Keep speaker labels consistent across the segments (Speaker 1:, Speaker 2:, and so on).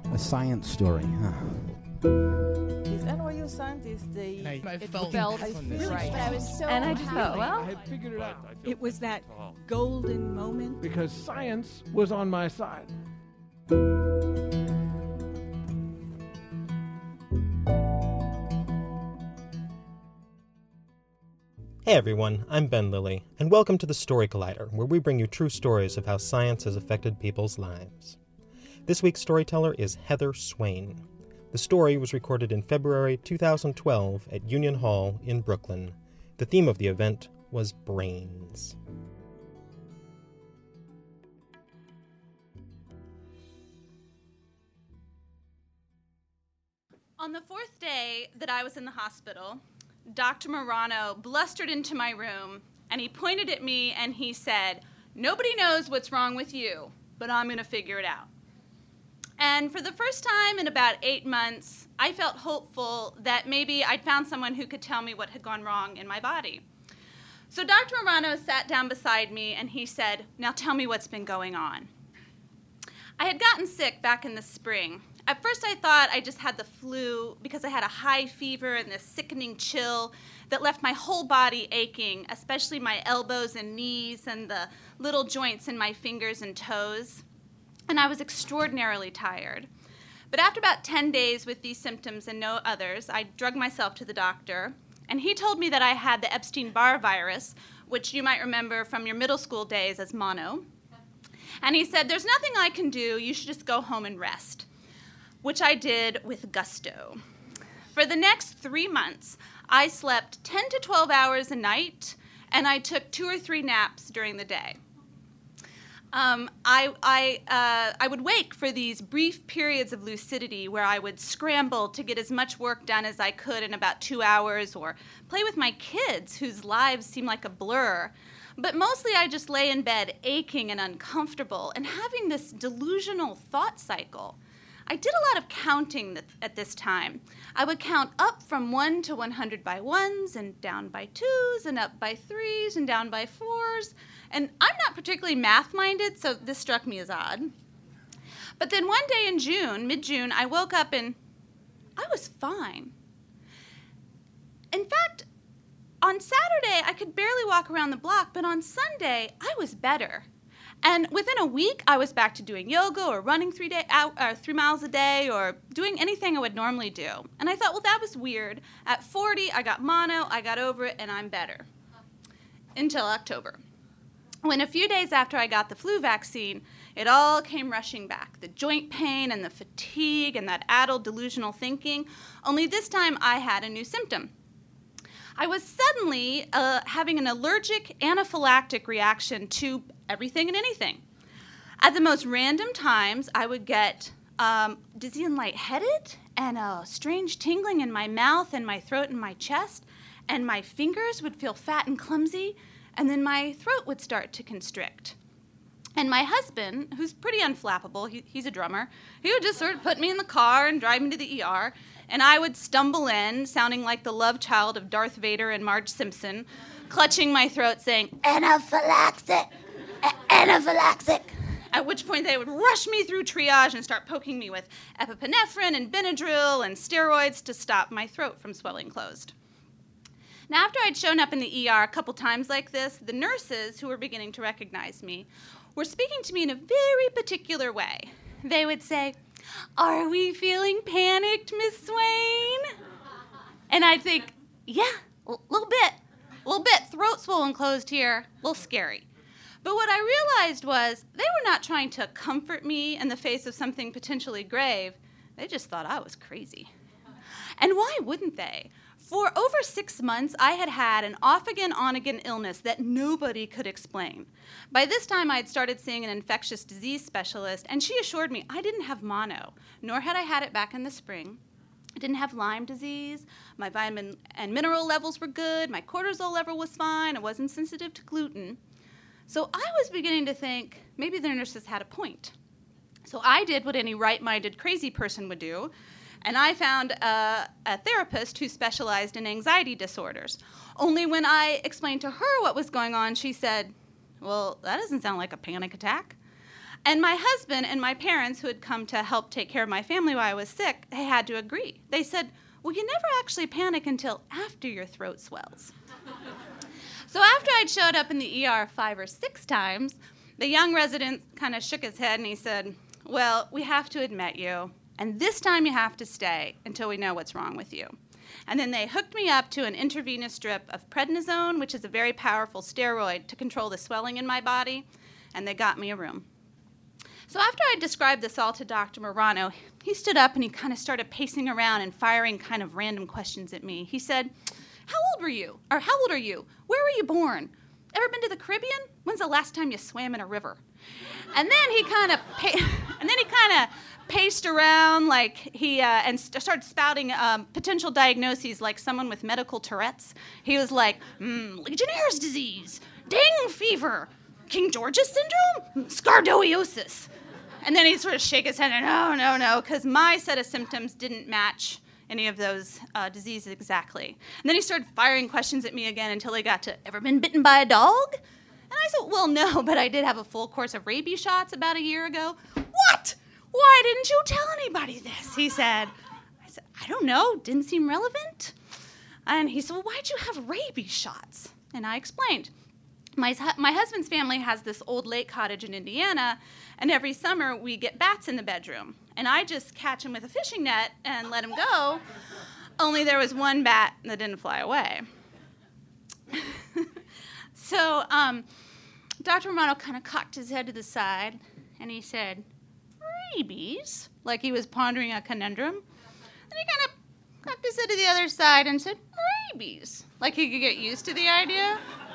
Speaker 1: A science story, huh?
Speaker 2: These NYU scientists,
Speaker 3: I felt
Speaker 2: really
Speaker 3: right.
Speaker 4: But I was so
Speaker 5: And I just thought,
Speaker 4: happy.
Speaker 5: well,
Speaker 3: I had figured it out.
Speaker 2: it was that golden moment.
Speaker 3: Because science was on my side.
Speaker 6: Hey everyone, I'm Ben Lilly, and welcome to the Story Collider, where we bring you true stories of how science has affected people's lives. This week's storyteller is Heather Swain. The story was recorded in February 2012 at Union Hall in Brooklyn. The theme of the event was brains.
Speaker 7: On the fourth day that I was in the hospital, Dr. Morano blustered into my room, and he pointed at me and he said, "Nobody knows what's wrong with you, but I'm going to figure it out." And for the first time in about 8 months, I felt hopeful that maybe I'd found someone who could tell me what had gone wrong in my body. So Dr. Morano sat down beside me and he said, "Now tell me what's been going on." I had gotten sick back in the spring. At first I thought I just had the flu because I had a high fever and this sickening chill that left my whole body aching, especially my elbows and knees and the little joints in my fingers and toes. And I was extraordinarily tired. But after about 10 days with these symptoms and no others, I drugged myself to the doctor, and he told me that I had the Epstein-Barr virus, which you might remember from your middle school days as mono. And he said, "There's nothing I can do, you should just go home and rest," which I did with gusto. For the next 3 months, I slept 10 to 12 hours a night, and I took 2 or 3 naps during the day. I would wake for these brief periods of lucidity where I would scramble to get as much work done as I could in about 2 hours, or play with my kids whose lives seemed like a blur. But mostly I just lay in bed aching and uncomfortable and having this delusional thought cycle. I did a lot of counting at this time. I would count up from 1 to 100 by 1s, and down by 2s, and up by 3s, and down by 4s. And I'm not particularly math-minded, so this struck me as odd. But then one day in June, mid-June, I woke up and I was fine. In fact, on Saturday, I could barely walk around the block, but on Sunday, I was better. And within a week, I was back to doing yoga or running 3 miles a day or doing anything I would normally do. And I thought, well, that was weird. At 40, I got mono, I got over it, and I'm better. Until October, when a few days after I got the flu vaccine, it all came rushing back. The joint pain and the fatigue and that addled delusional thinking. Only this time, I had a new symptom. I was suddenly having an allergic anaphylactic reaction to everything and anything. At the most random times, I would get dizzy and lightheaded, and a strange tingling in my mouth and my throat and my chest, and my fingers would feel fat and clumsy, and then my throat would start to constrict. And my husband, who's pretty unflappable, he's a drummer, he would just sort of put me in the car and drive me to the ER, and I would stumble in, sounding like the love child of Darth Vader and Marge Simpson, clutching my throat, saying, "Anaphylaxis! Anaphylaxis!" At which point they would rush me through triage and start poking me with epinephrine and Benadryl and steroids to stop my throat from swelling closed. Now, after I'd shown up in the ER a couple times like this, the nurses, who were beginning to recognize me, were speaking to me in a very particular way. They would say, "Are we feeling panicked, Miss Swain?" And I'd think, "Yeah, a little bit. Throat swollen closed here, a little scary." But what I realized was they were not trying to comfort me in the face of something potentially grave. They just thought I was crazy. And why wouldn't they? For over 6 months, I had had an off-again, on-again illness that nobody could explain. By this time, I had started seeing an infectious disease specialist, and she assured me I didn't have mono, nor had I had it back in the spring. I didn't have Lyme disease. My vitamin and mineral levels were good. My cortisol level was fine. I wasn't sensitive to gluten. So I was beginning to think maybe the nurses had a point. So I did what any right-minded crazy person would do, and I found a therapist who specialized in anxiety disorders. Only when I explained to her what was going on, she said, "Well, that doesn't sound like a panic attack." And my husband and my parents, who had come to help take care of my family while I was sick, they had to agree. They said, well, you never actually panic until after your throat swells. So after I'd showed up in the ER 5 or 6 times, the young resident kind of shook his head and he said, well, we have to admit you, and this time you have to stay until we know what's wrong with you. And then they hooked me up to an intravenous drip of prednisone, which is a very powerful steroid to control the swelling in my body, and they got me a room. So after I described this all to Dr. Marano, he stood up and he kind of started pacing around and firing kind of random questions at me. He said, how old were you? Or how old are you? Where were you born? Ever been to the Caribbean? When's the last time you swam in a river? And then he kind of paced around like and started spouting potential diagnoses like someone with medical Tourette's. He was like, Legionnaire's disease, dengue fever, King George's syndrome, scardoiosis. And then he'd sort of shake his head and no, because my set of symptoms didn't match any of those diseases exactly. And then he started firing questions at me again until he got to, ever been bitten by a dog? And I said, well, no, but I did have a full course of rabies shots about a year ago. What? Why didn't you tell anybody this? He said. I said, I don't know, didn't seem relevant. And he said, well, why'd you have rabies shots? And I explained. My husband's family has this old lake cottage in Indiana, and every summer we get bats in the bedroom. And I just catch them with a fishing net and let them go, only there was one bat that didn't fly away. So Dr. Romano kind of cocked his head to the side, and he said, rabies? Like he was pondering a conundrum. And he kind of cocked his head to the other side and said, rabies? Like he could get used to the idea.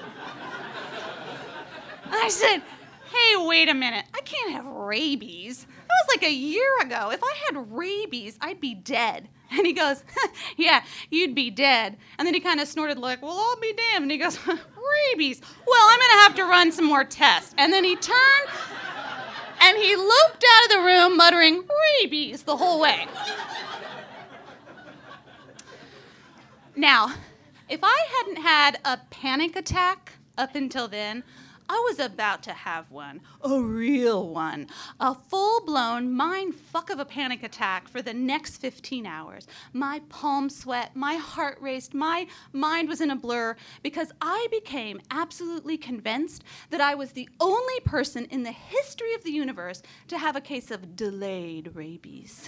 Speaker 7: I said, hey, wait a minute. I can't have rabies. That was like a year ago. If I had rabies, I'd be dead. And he goes, yeah, you'd be dead. And then he kind of snorted like, well, I'll be damned. And he goes, rabies. Well, I'm going to have to run some more tests. And then he turned and he looped out of the room muttering, rabies, the whole way. Now, if I hadn't had a panic attack up until then, I was about to have one, a real one, a full-blown mind-fuck of a panic attack for the next 15 hours. My palms sweat, my heart raced, my mind was in a blur because I became absolutely convinced that I was the only person in the history of the universe to have a case of delayed rabies.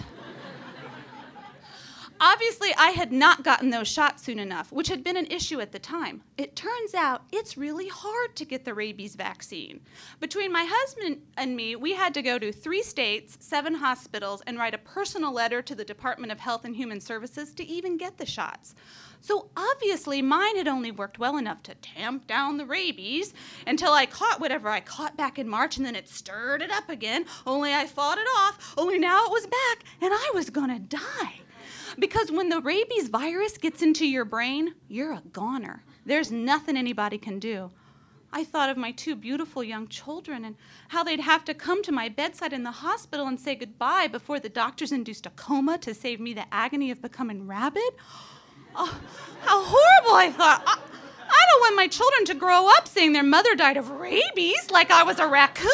Speaker 7: Obviously, I had not gotten those shots soon enough, which had been an issue at the time. It turns out it's really hard to get the rabies vaccine. Between my husband and me, we had to go to 3 states, 7 hospitals, and write a personal letter to the Department of Health and Human Services to even get the shots. So obviously, mine had only worked well enough to tamp down the rabies until I caught whatever I caught back in March, and then it stirred it up again, only I fought it off, only now it was back, and I was gonna die. Because when the rabies virus gets into your brain, you're a goner. There's nothing anybody can do. I thought of my 2 beautiful young children and how they'd have to come to my bedside in the hospital and say goodbye before the doctors induced a coma to save me the agony of becoming rabid. Oh, how horrible, I thought. I don't want my children to grow up saying their mother died of rabies like I was a raccoon.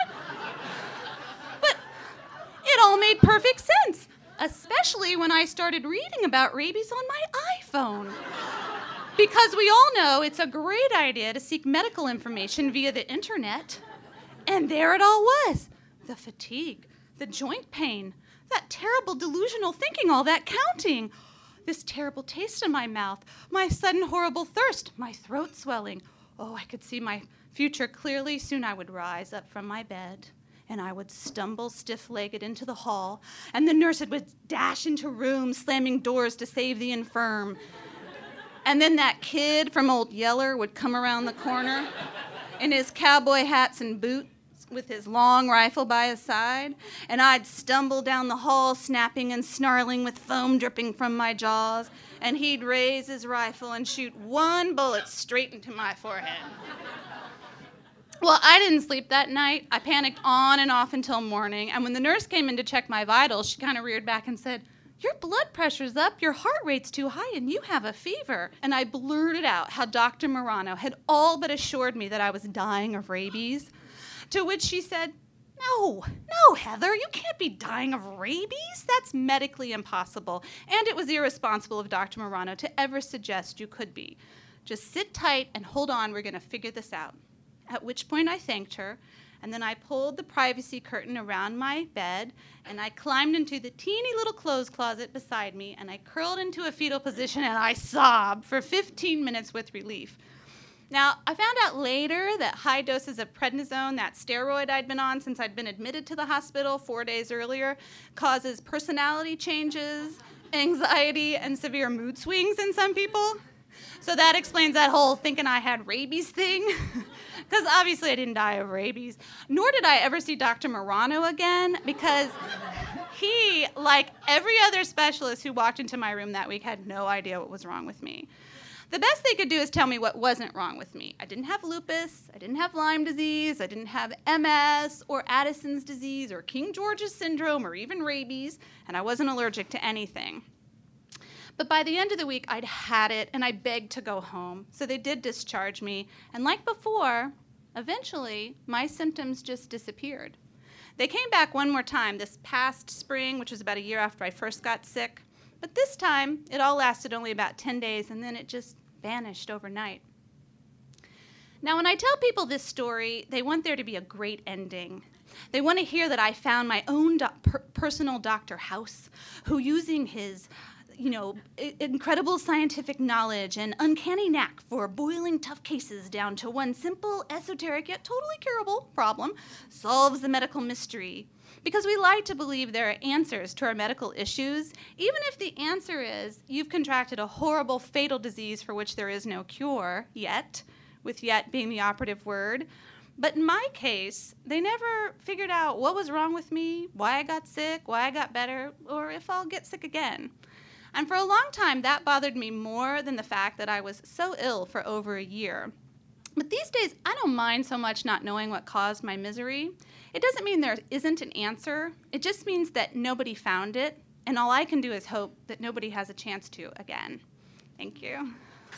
Speaker 7: But it all made perfect sense. Especially when I started reading about rabies on my iPhone. Because we all know it's a great idea to seek medical information via the internet. And there it all was. The fatigue, the joint pain, that terrible delusional thinking, all that counting. This terrible taste in my mouth, my sudden horrible thirst, my throat swelling. Oh, I could see my future clearly. Soon I would rise up from my bed. And I would stumble stiff-legged into the hall, and the nurse would dash into rooms, slamming doors to save the infirm. And then that kid from Old Yeller would come around the corner in his cowboy hats and boots with his long rifle by his side, and I'd stumble down the hall, snapping and snarling with foam dripping from my jaws, and he'd raise his rifle and shoot 1 bullet straight into my forehead. Well, I didn't sleep that night. I panicked on and off until morning, and when the nurse came in to check my vitals, she kind of reared back and said, your blood pressure's up, your heart rate's too high, and you have a fever. And I blurted out how Dr. Marano had all but assured me that I was dying of rabies, to which she said, No, Heather, you can't be dying of rabies. That's medically impossible. And it was irresponsible of Dr. Morano to ever suggest you could be. Just sit tight and hold on, we're going to figure this out. At which point I thanked her, and then I pulled the privacy curtain around my bed, and I climbed into the teeny little clothes closet beside me, and I curled into a fetal position, and I sobbed for 15 minutes with relief. Now, I found out later that high doses of prednisone, that steroid I'd been on since I'd been admitted to the hospital 4 days earlier, causes personality changes, anxiety, and severe mood swings in some people. So that explains that whole thinking I had rabies thing, because obviously I didn't die of rabies. Nor did I ever see Dr. Morano again, because he, like every other specialist who walked into my room that week, had no idea what was wrong with me. The best they could do is tell me what wasn't wrong with me. I didn't have lupus, I didn't have Lyme disease, I didn't have MS or Addison's disease or King George's syndrome or even rabies, and I wasn't allergic to anything. But by the end of the week, I'd had it, and I begged to go home. So they did discharge me, and like before, eventually, my symptoms just disappeared. They came back one more time this past spring, which was about a year after I first got sick. But this time, it all lasted only about 10 days, and then it just vanished overnight. Now, when I tell people this story, they want there to be a great ending. They want to hear that I found my own personal Dr. House, who, using his incredible scientific knowledge and uncanny knack for boiling tough cases down to one simple, esoteric, yet totally curable problem, solves the medical mystery. Because we like to believe there are answers to our medical issues, even if the answer is you've contracted a horrible, fatal disease for which there is no cure yet, with yet being the operative word. But in my case, they never figured out what was wrong with me, why I got sick, why I got better, or if I'll get sick again. And for a long time, that bothered me more than the fact that I was so ill for over a year. But these days, I don't mind so much not knowing what caused my misery. It doesn't mean there isn't an answer. It just means that nobody found it, and all I can do is hope that nobody has a chance to again. Thank you.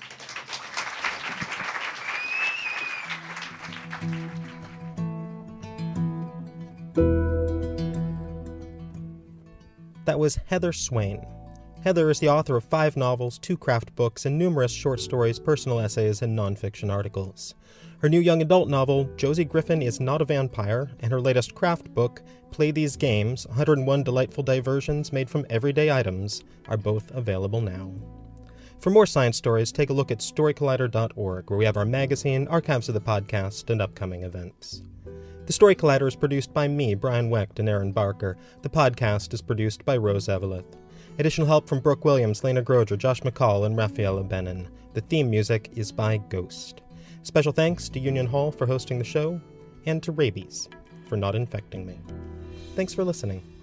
Speaker 6: That was Heather Swain. Heather is the author of 5 novels, 2 craft books, and numerous short stories, personal essays, and nonfiction articles. Her new young adult novel, Josie Griffin is Not a Vampire, and her latest craft book, Play These Games, 101 Delightful Diversions Made from Everyday Items, are both available now. For more science stories, take a look at StoryCollider.org, where we have our magazine, archives of the podcast, and upcoming events. The Story Collider is produced by me, Brian Wecht, and Aaron Barker. The podcast is produced by Rose Eveleth. Additional help from Brooke Williams, Lena Groger, Josh McCall, and Rafaela Benin. The theme music is by Ghost. Special thanks to Union Hall for hosting the show, and to Rabies for not infecting me. Thanks for listening.